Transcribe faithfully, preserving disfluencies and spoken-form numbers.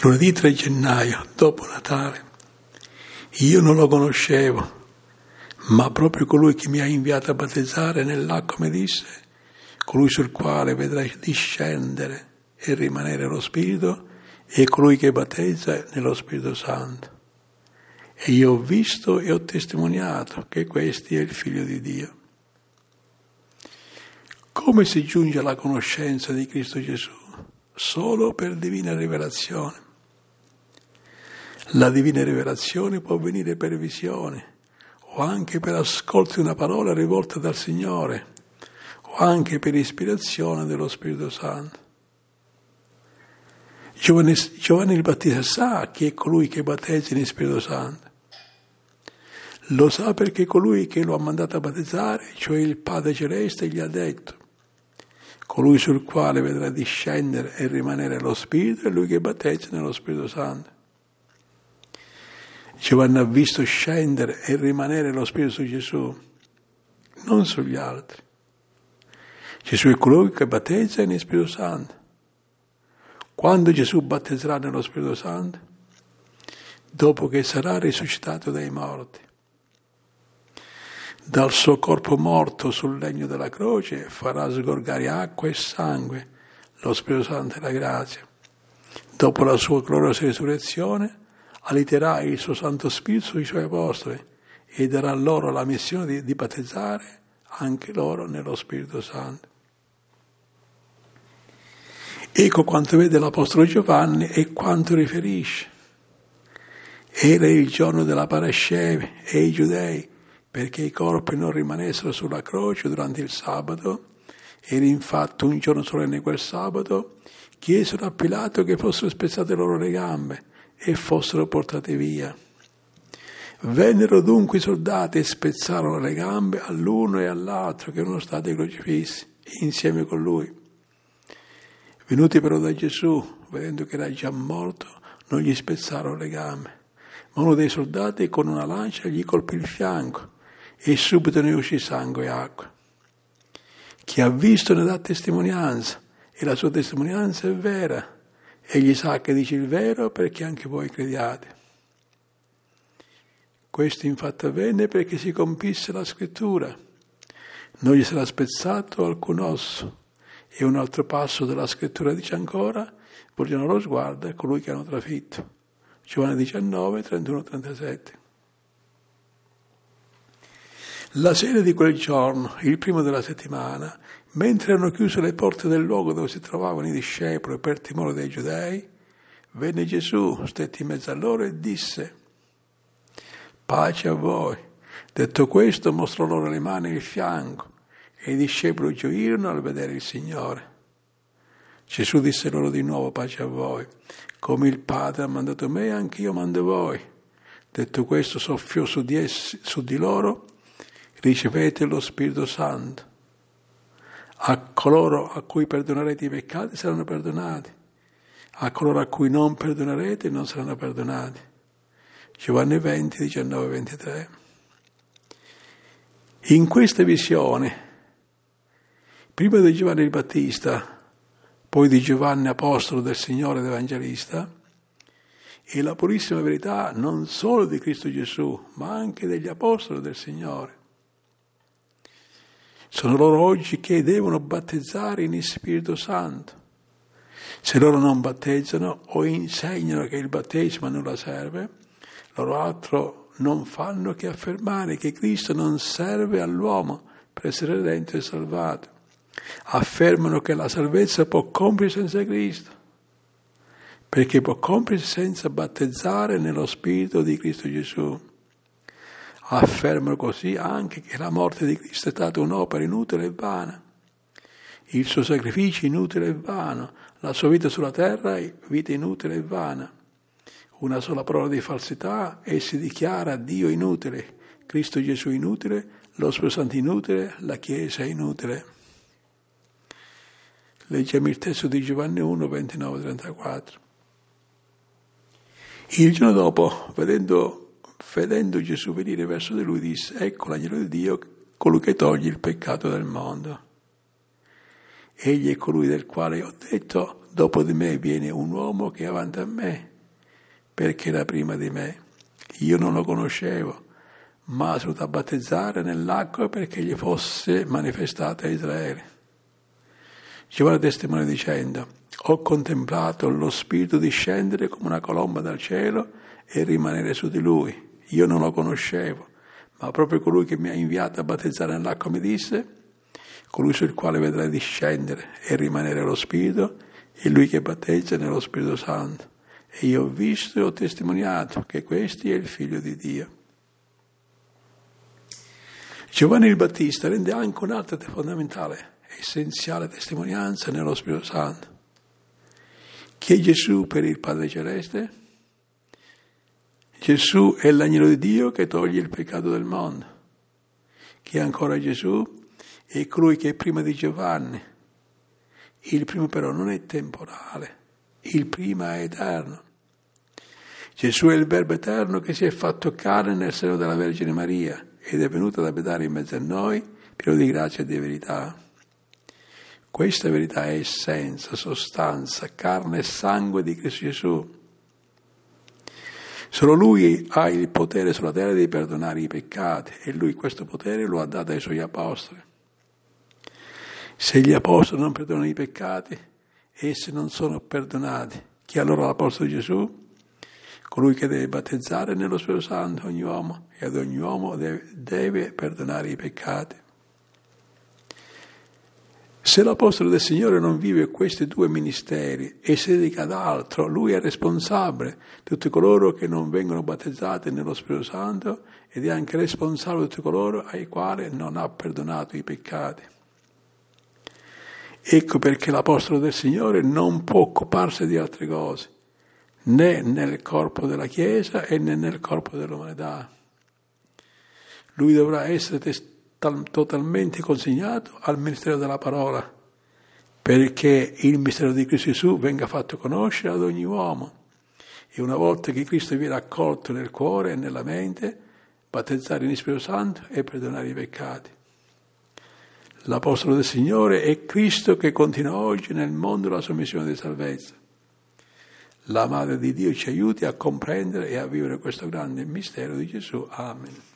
Lunedì tre gennaio, dopo Natale. Io non lo conoscevo, ma proprio colui che mi ha inviato a battezzare nell'acqua mi disse: colui sul quale vedrai discendere e rimanere lo Spirito è colui che battezza nello Spirito Santo. E io ho visto e ho testimoniato che questi è il Figlio di Dio. Come si giunge alla conoscenza di Cristo Gesù? Solo per divina rivelazione. La divina rivelazione può venire per visione, o anche per ascolto di una parola rivolta dal Signore, o anche per ispirazione dello Spirito Santo. Giovanni, Giovanni il Battista sa chi è colui che battezza in Spirito Santo. Lo sa perché colui che lo ha mandato a battezzare, cioè il Padre Celeste, gli ha detto: colui sul quale vedrà discendere e rimanere lo Spirito è lui che battezza nello Spirito Santo. Giovanni ha visto scendere e rimanere lo Spirito su Gesù, non sugli altri. Gesù è colui che battezza in Spirito Santo. Quando Gesù battezzerà nello Spirito Santo? Dopo che sarà risuscitato dai morti. Dal suo corpo morto sul legno della croce farà sgorgare acqua e sangue, lo Spirito Santo e la grazia. Dopo la sua gloriosa risurrezione, aliterà il suo Santo Spirito sui suoi apostoli e darà loro la missione di, di battezzare anche loro nello Spirito Santo. Ecco quanto vede l'Apostolo Giovanni e quanto riferisce. Era il giorno della Parasceve e i giudei, perché i corpi non rimanessero sulla croce durante il sabato, era infatti un giorno solenne quel sabato, chiesero a Pilato che fossero spezzate loro le gambe e fossero portate via. Vennero dunque i soldati e spezzarono le gambe all'uno e all'altro che erano stati crocifissi insieme con lui. Venuti però da Gesù, vedendo che era già morto, non gli spezzarono le gambe, ma uno dei soldati con una lancia gli colpì il fianco e subito ne uscì sangue e acqua. Chi ha visto ne dà testimonianza e la sua testimonianza è vera. Egli sa che dice il vero perché anche voi crediate. Questo infatti avvenne perché si compisse la scrittura. Non gli sarà spezzato alcun osso. E un altro passo della scrittura dice ancora: volgano lo sguardo a colui che hanno trafitto. Giovanni diciannove, trentuno trentasette. La sera di quel giorno, il primo della settimana, mentre erano chiuse le porte del luogo dove si trovavano i discepoli per timore dei giudei, venne Gesù, stette in mezzo a loro e disse: pace a voi. Detto questo, mostrò loro le mani e il fianco, e i discepoli gioirono al vedere il Signore. Gesù disse loro di nuovo: pace a voi. Come il Padre ha mandato me, anche io mando voi. Detto questo, soffiò su di essi, su di loro: ricevete lo Spirito Santo. A coloro a cui perdonerete i peccati saranno perdonati, a coloro a cui non perdonerete non saranno perdonati. Giovanni venti, diciannove ventitré. In questa visione, prima di Giovanni il Battista, poi di Giovanni apostolo del Signore ed Evangelista, è la purissima verità non solo di Cristo Gesù, ma anche degli apostoli del Signore. Sono loro oggi che devono battezzare in Spirito Santo. Se loro non battezzano o insegnano che il battesimo a nulla serve, loro altro non fanno che affermare che Cristo non serve all'uomo per essere redento e salvato. Affermano che la salvezza può compiersi senza Cristo, perché può compiersi senza battezzare nello Spirito di Cristo Gesù. Affermano così anche che la morte di Cristo è stata un'opera inutile e vana, il suo sacrificio inutile e vano, la sua vita sulla terra è vita inutile e vana. Una sola parola di falsità e si dichiara Dio inutile, Cristo Gesù inutile, lo Spirito Santo inutile, la Chiesa inutile. Leggiamo il testo di Giovanni uno, ventinove trentaquattro. Il giorno dopo, vedendo Vedendo Gesù venire verso di lui, disse: ecco l'agnello di Dio, colui che toglie il peccato del mondo. Egli è colui del quale ho detto: dopo di me viene un uomo che è avanti a me, perché era prima di me. Io non lo conoscevo, ma sono da battezzare nell'acqua perché gli fosse manifestata a Israele. Giovanni testimonia dicendo: ho contemplato lo Spirito discendere come una colomba dal cielo e rimanere su di lui. Io non lo conoscevo, ma proprio colui che mi ha inviato a battezzare nell'acqua mi disse: colui sul quale vedrai discendere e rimanere lo Spirito è lui che battezza nello Spirito Santo. E io ho visto e ho testimoniato che questi è il Figlio di Dio. Giovanni il Battista rende anche un'altra fondamentale, essenziale testimonianza nello Spirito Santo. Chi è Gesù per il Padre Celeste? Gesù è l'agnello di Dio che toglie il peccato del mondo. Chi è ancora Gesù? È colui che è prima di Giovanni. Il primo però non è temporale, il prima è eterno. Gesù è il Verbo eterno che si è fatto carne nel seno della Vergine Maria ed è venuto ad abitare in mezzo a noi, pieno di grazia e di verità. Questa verità è essenza, sostanza, carne e sangue di Cristo Gesù. Solo Lui ha il potere sulla terra di perdonare i peccati e Lui questo potere lo ha dato ai Suoi Apostoli. Se gli Apostoli non perdonano i peccati, essi non sono perdonati. Chi è allora l'Apostolo Gesù? Colui che deve battezzare nello Spirito Santo ogni uomo e ad ogni uomo deve, deve perdonare i peccati. Se l'Apostolo del Signore non vive questi due ministeri e si dedica ad altro, lui è responsabile di tutti coloro che non vengono battezzati nello Spirito Santo ed è anche responsabile di tutti coloro ai quali non ha perdonato i peccati. Ecco perché l'Apostolo del Signore non può occuparsi di altre cose, né nel corpo della Chiesa e né nel corpo dell'umanità. Lui dovrà essere testimone totalmente consegnato al ministero della parola, perché il mistero di Cristo Gesù venga fatto conoscere ad ogni uomo. E una volta che Cristo viene accolto nel cuore e nella mente, battezzare in Spirito Santo e perdonare i peccati. L'Apostolo del Signore è Cristo che continua oggi nel mondo la sua missione di salvezza. La Madre di Dio ci aiuti a comprendere e a vivere questo grande mistero di Gesù. Amen.